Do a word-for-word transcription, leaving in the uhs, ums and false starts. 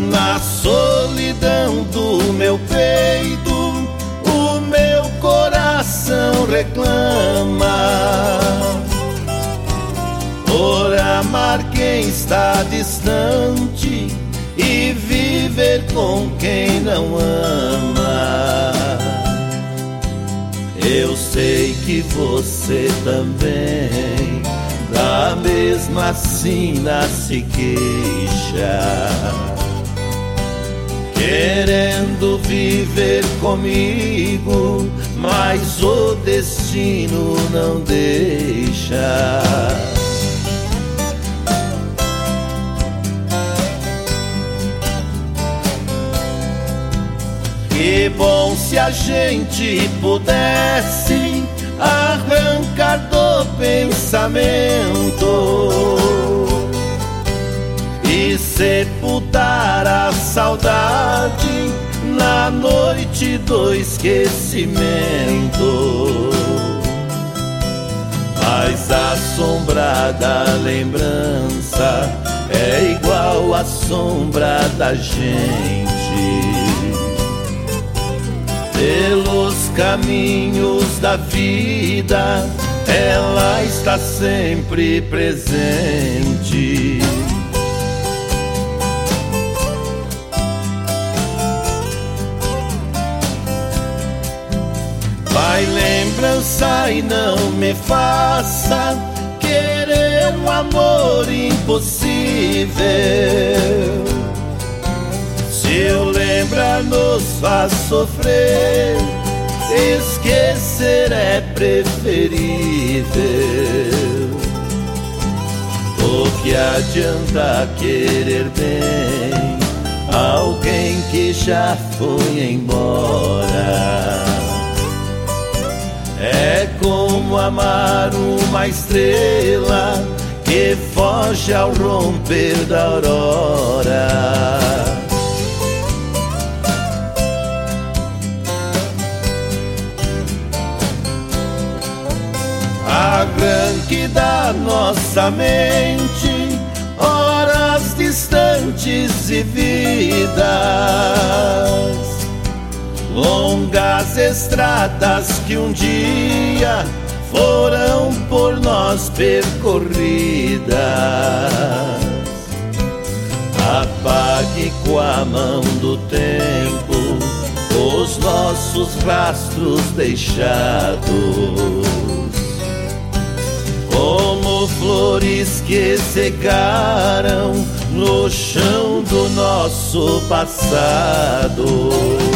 Na solidão do meu peito, o meu coração reclama por amar quem está distante e viver com quem não ama. Eu sei que você também da mesma sina se queixa, querendo viver comigo, mas o destino não deixa. Que bom se a gente pudesse arrancar do pensamento e sepultar a saudade na noite do esquecimento. Mas a sombra da lembrança é igual à sombra da gente. Pelos caminhos da vida, ela está sempre presente. Vai lembrança e não me faça querer um amor impossível. Se eu lembrar nos faz sofrer, esquecer é preferível. O que adianta querer bem alguém que já foi embora? É como amar uma estrela que foge ao romper da aurora. Arranque da nossa mente horas distantes e vidas, longas estradas que um dia foram por nós percorridas. Apague com a mão do tempo os nossos rastros deixados, como flores que secaram no chão do nosso passado.